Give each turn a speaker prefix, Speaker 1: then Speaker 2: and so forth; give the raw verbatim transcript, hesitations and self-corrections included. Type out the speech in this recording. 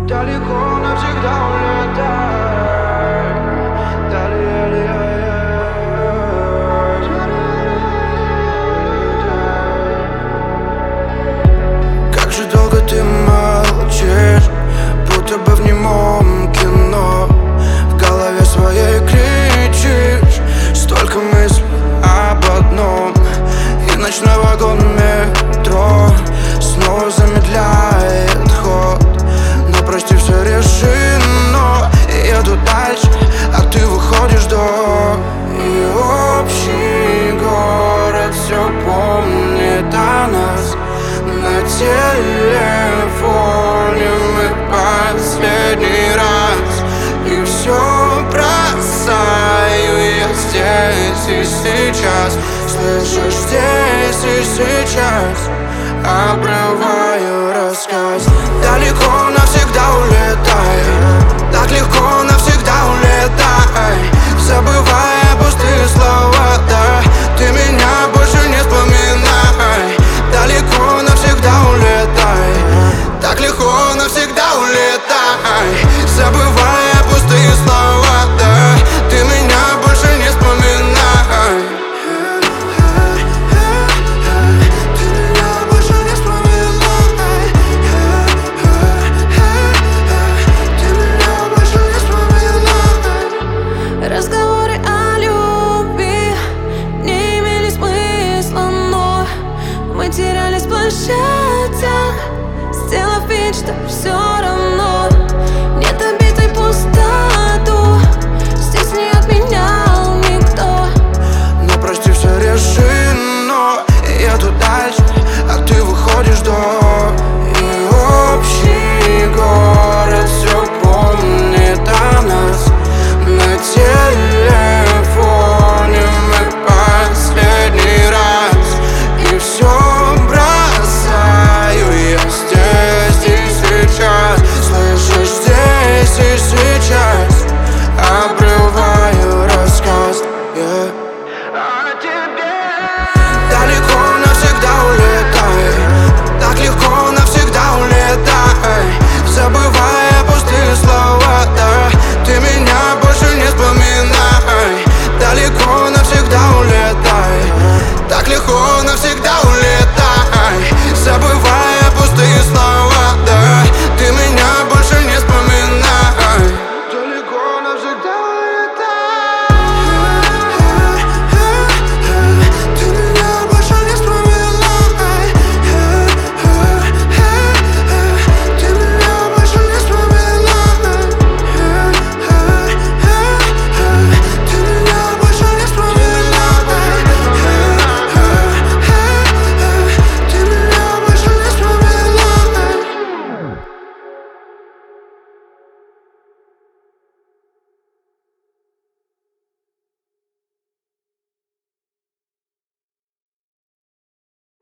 Speaker 1: Далеко навсегда улетай. Как же долго ты молчишь, будто бы в немом кино. В голове своей кричишь, столько мыслей об одном. И ночной вагон метро снова замедляет ход. Но прости, все решено, еду дальше, а ты выходишь до. И общий город все помнит о нас. На телефоне мы последний раз. И все бросаю я здесь и сейчас. Слышишь, здесь и сейчас обрываю рассказ. Далеко навсегда улетай, так легко навсегда улетай, забывая пустые слова, да. Ты меня больше не вспоминай. Далеко навсегда улетай, так легко навсегда улетай, забывая пустые слова.